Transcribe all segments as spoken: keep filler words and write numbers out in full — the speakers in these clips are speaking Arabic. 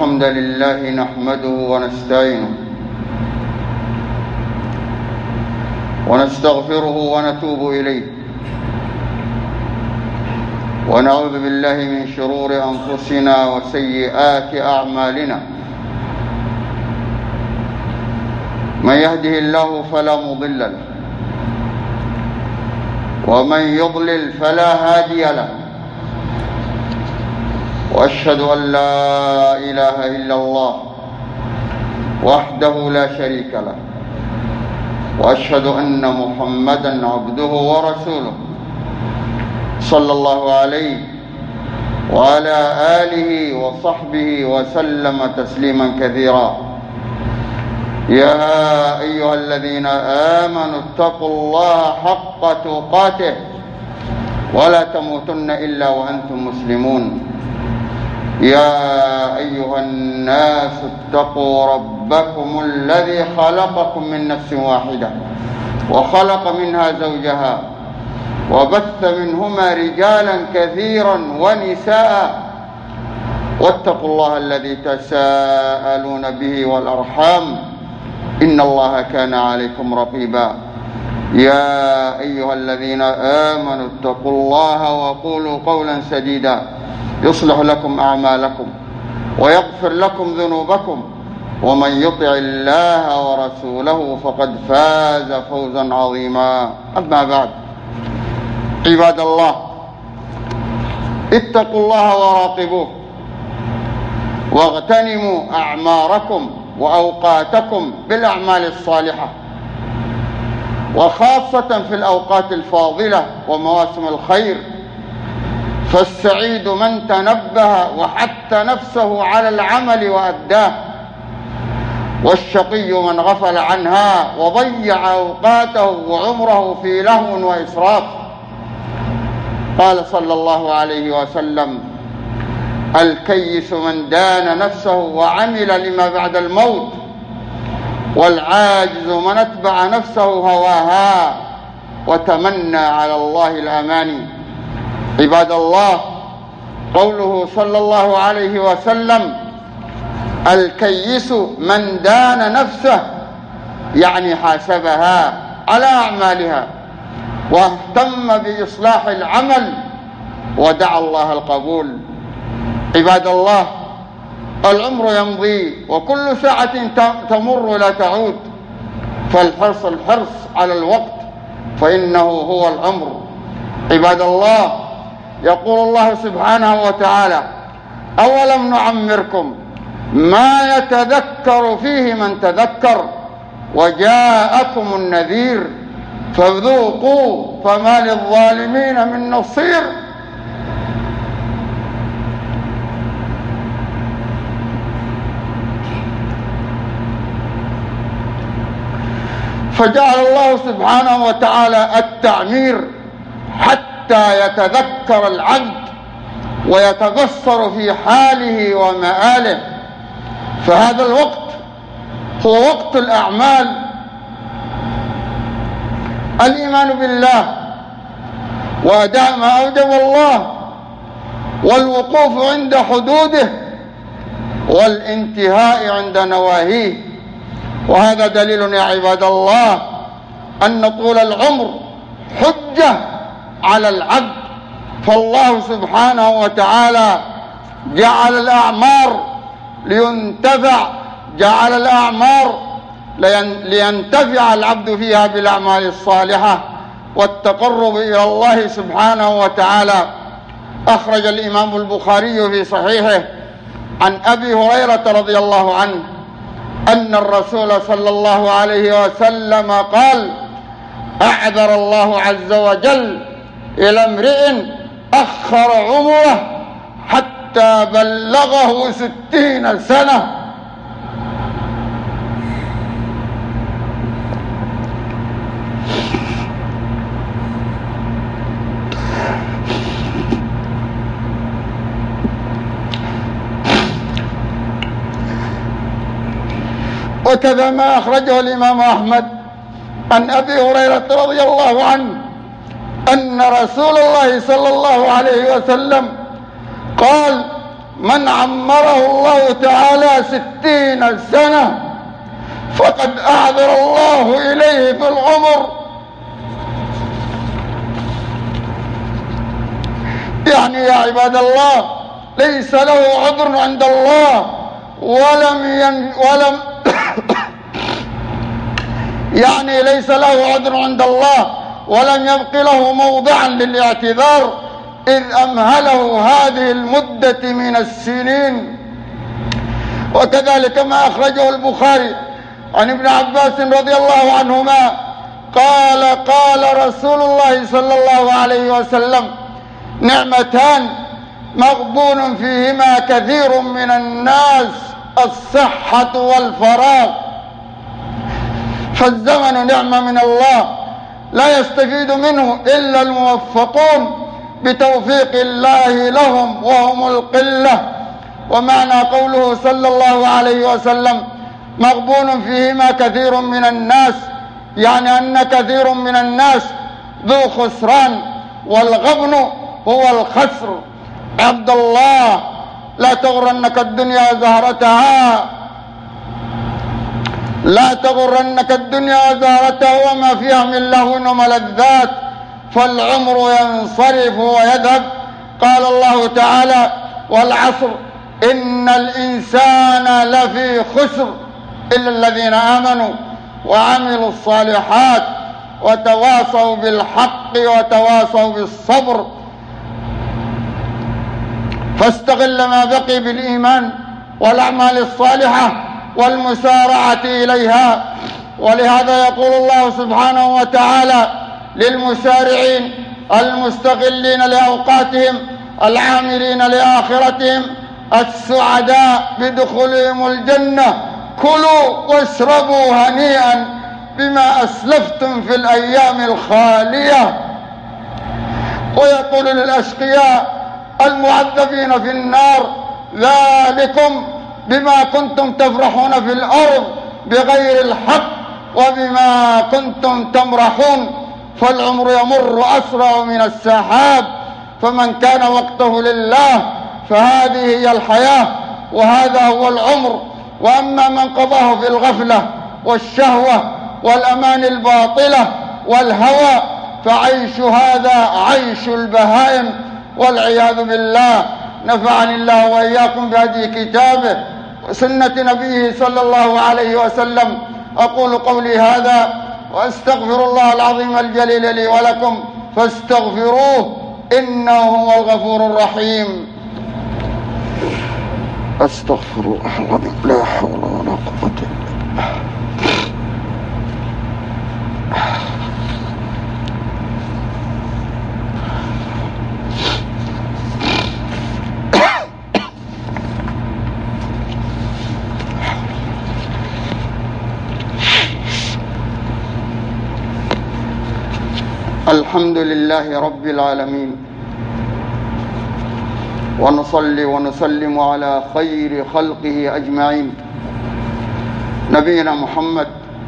الحمد لله نحمده ونستعينه ونستغفره ونتوب إليه ونعوذ بالله من شرور أنفسنا وسيئات أعمالنا. من يهده الله فلا مضل له ومن يضلل فلا هادي له، وأشهد أن لا إله إلا الله وحده لا شريك له، وأشهد أن محمدًا عبده ورسوله صلى الله عليه وعلى آله وصحبه وسلم تسليما كثيرا. يا أيها الذين آمنوا اتقوا الله حق تقاته ولا تموتن إلا وأنتم مسلمون. يا أيها الناس اتقوا ربكم الذي خلقكم من نفس واحدة وخلق منها زوجها وبث منهما رجالا كثيرا ونساء، واتقوا الله الذي تساءلون به والأرحام إن الله كان عليكم رقيبا. يا أيها الذين آمنوا اتقوا الله وقولوا قولا سديدا يصلح لكم أعمالكم ويغفر لكم ذنوبكم، ومن يطع الله ورسوله فقد فاز فوزا عظيما. أما بعد، عباد الله، اتقوا الله وراقبوه واغتنموا أعماركم وأوقاتكم بالأعمال الصالحة، وخاصة في الأوقات الفاضلة ومواسم الخير، فالسعيد من تنبه وحث نفسه على العمل وأداه، والشقي من غفل عنها وضيع أوقاته وعمره في لهو وإسراف. قال صلى الله عليه وسلم: الكيس من دان نفسه وعمل لما بعد الموت، والعاجز من اتبع نفسه هواها وتمنى على الله الأماني. عباد الله، قوله صلى الله عليه وسلم الكيس من دان نفسه، يعني حاسبها على أعمالها واهتم بإصلاح العمل ودعا الله القبول. عباد الله، العمر يمضي وكل ساعة تمر لا تعود، فالحرص الحرص على الوقت فإنه هو العمر. عباد الله، يقول الله سبحانه وتعالى: أولم نعمركم ما يتذكر فيه من تذكر وجاءكم النذير فذوقوا فما للظالمين من نصير. فجعل الله سبحانه وتعالى التعمير حتى يتذكر العبد ويتبصر في حاله ومآله، فهذا الوقت هو وقت الأعمال، الإيمان بالله وأداء ما أوجب الله والوقوف عند حدوده والانتهاء عند نواهيه. وهذا دليل يا عباد الله أن طول العمر حجة على العبد، فالله سبحانه وتعالى جعل الأعمار لينتفع جعل الأعمار لينتفع العبد فيها بالأعمال الصالحة والتقرب إلى الله سبحانه وتعالى. أخرج الإمام البخاري في صحيحه عن أبي هريرة رضي الله عنه أن الرسول صلى الله عليه وسلم قال: أعذر الله عز وجل إلى امرئ أخر عمره حتى بلغه ستين سنة. وكذا ما أخرجه الإمام أحمد عن أبي هريرة رضي الله عنه أن رسول الله صلى الله عليه وسلم قال: من عمره الله تعالى ستين سنة فقد أعذر الله إليه في العمر. يعني يا عباد الله ليس له عذر عند الله، ولم ين ولم يعني ليس له عذر عند الله ولم يبق له موضعا للاعتذار إذ أمهله هذه المدة من السنين. وكذلك ما أخرجه البخاري عن ابن عباس رضي الله عنهما قال قال رسول الله صلى الله عليه وسلم: نعمتان مغبون فيهما كثير من الناس، الصحة والفراغ. فالزمن نعمة من الله لا يستفيد منه إلا الموفقون بتوفيق الله لهم وهم القلة. ومعنى قوله صلى الله عليه وسلم مغبون فيهما كثير من الناس، يعني أن كثير من الناس ذو خسران، والغبن هو الخسر. عبد الله لا تغرنك الدنيا زهرتها لا تغرنك الدنيا زهرتها وما فيها من لهو وملذات، فالعمر ينصرف ويذهب. قال الله تعالى: والعصر إن الإنسان لفي خسر إلا الذين آمنوا وعملوا الصالحات وتواصوا بالحق وتواصوا بالصبر. فاستغل ما بقي بالإيمان والأعمال الصالحة والمسارعة إليها. ولهذا يقول الله سبحانه وتعالى للمسارعين المستغلين لأوقاتهم العاملين لآخرتهم السعداء بدخولهم الجنة: كلوا واشربوا هنيئا بما أسلفتم في الأيام الخالية. ويقول للأشقياء المعذبين في النار: ذلكم بما كنتم تفرحون في الأرض بغير الحق وبما كنتم تمرحون. فالعمر يمر أسرع من السحاب، فمن كان وقته لله فهذه هي الحياة وهذا هو العمر. وأما من قضاه في الغفلة والشهوة والأمان الباطلة والهوى فعيش هذا عيش البهائم والعياذ بالله. نفعني الله وإياكم بهدي كتابه وسنة نبيه صلى الله عليه وسلم. أقول قولي هذا وأستغفر الله العظيم الجليل لي ولكم فاستغفروه إنه هو الغفور الرحيم. أستغفر الله العظيم لا حول ولا قوة إلا بالله. الحمد لله رب العالمين، ونصلي ونسلم على خير خلقه أجمعين نبينا محمد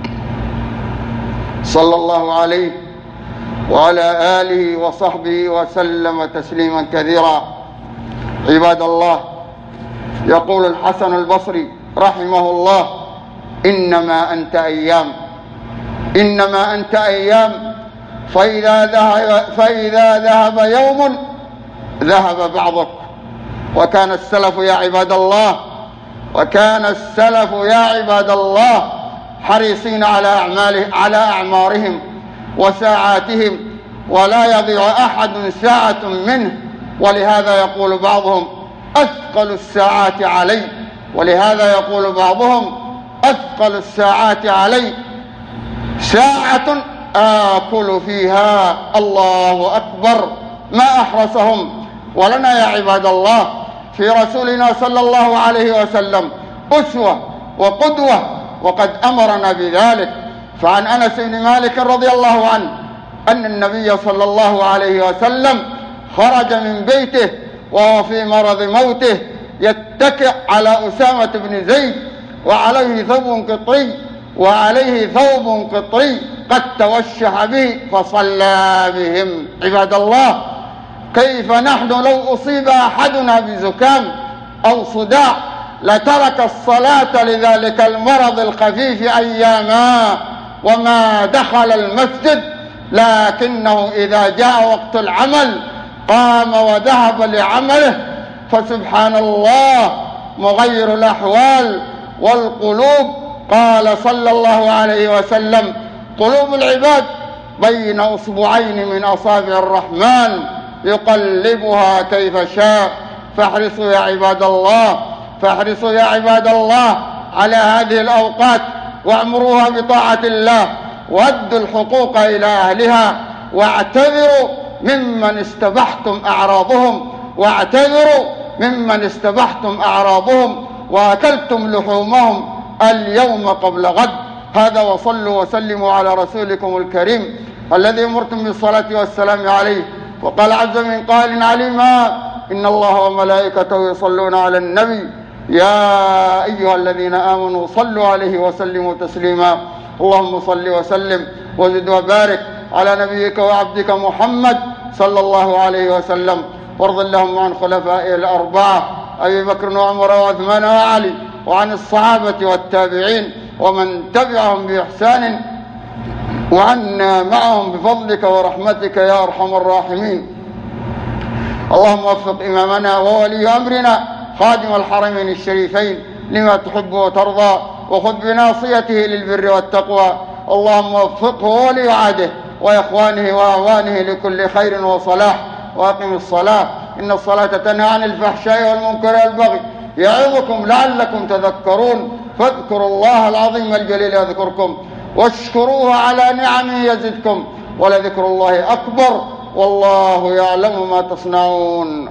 صلى الله عليه وعلى آله وصحبه وسلم تسليما كثيرا. عباد الله، يقول الحسن البصري رحمه الله: إنما أنت أيام إنما أنت أيام فإذا ذهب, فإذا ذهب يوم ذهب بعضك. وكان السلف يا عباد الله وكان السلف يا عباد الله حريصين على أعماله على أعمارهم وساعاتهم، ولا يضيع أحد ساعة منه. ولهذا يقول بعضهم: أثقل الساعات علي ولهذا يقول بعضهم: أثقل الساعات علي ساعة آكل فيها. الله أكبر، ما أحرسهم. ولنا يا عباد الله في رسولنا صلى الله عليه وسلم أسوة وقدوة، وقد أمرنا بذلك. فعن أنس بن مالك رضي الله عنه أن النبي صلى الله عليه وسلم خرج من بيته وهو في مرض موته يتكئ على أسامة بن زيد وعليه ثوب قطري وعليه ثوب قطري قد توشح به فصلى بهم. عباد الله، كيف نحن لو أصيب أحدنا بزكام أو صداع لترك الصلاة لذلك المرض الخفيف أياما وما دخل المسجد، لكنه إذا جاء وقت العمل قام وذهب لعمله. فسبحان الله مغير الأحوال والقلوب. قال صلى الله عليه وسلم: قلوب العباد بين أصبعين من أصابع الرحمن يقلبها كيف شاء. فاحرصوا يا عباد الله، فاحرصوا يا عباد الله على هذه الأوقات وأمروها بطاعة الله، وأدوا الحقوق إلى أهلها، واعتذروا ممن استبحتم أعراضهم، واعتذروا ممن استبحتم أعراضهم وأكلتم لحومهم اليوم قبل غد. هذا، وصلوا وسلموا على رسولكم الكريم الذي أمرتم بالصلاة والسلام عليه. وقال عز من قائل عليما: إن الله وملائكته يصلون على النبي يا أيها الذين آمنوا صلوا عليه وسلموا تسليما. اللهم صل وسلم وزد وبارك على نبيك وعبدك محمد صلى الله عليه وسلم. وارض اللهم عن خلفائه الأربعة أبي بكر وعمر وعثمان وعلي، وعن الصحابة والتابعين ومن تبعهم بإحسان، وعنا معهم بفضلك ورحمتك يا أرحم الراحمين. اللهم وفق إمامنا وولي أمرنا خادم الحرمين الشريفين لما تحب وترضى، وخذ بناصيته للبر والتقوى. اللهم وفقه وولي عهده وإخوانه وأعوانه لكل خير وصلاح. وأقم الصلاة، إن الصلاة تنهى عن الفحشاء والمنكر والبغي، يعظكم لعلكم تذكرون. فاذكروا الله العظيم الجليل يذكركم، واشكروه على نعمه يزدكم، ولذكر الله أكبر، والله يعلم ما تصنعون.